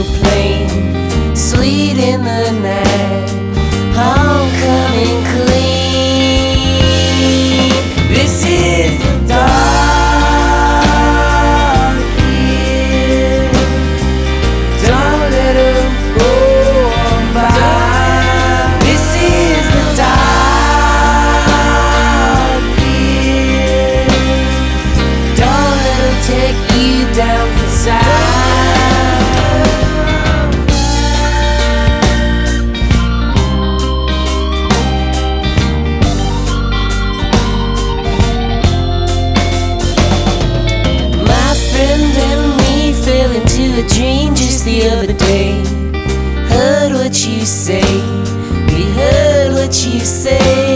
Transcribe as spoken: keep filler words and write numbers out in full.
so plain, sweet in the night, homecoming clean. This is the dark year. Don't let 'em go on by. This is the dark year. Don't let 'em take you down for sight. A dream just the other day. Heard what you say, we heard what you say.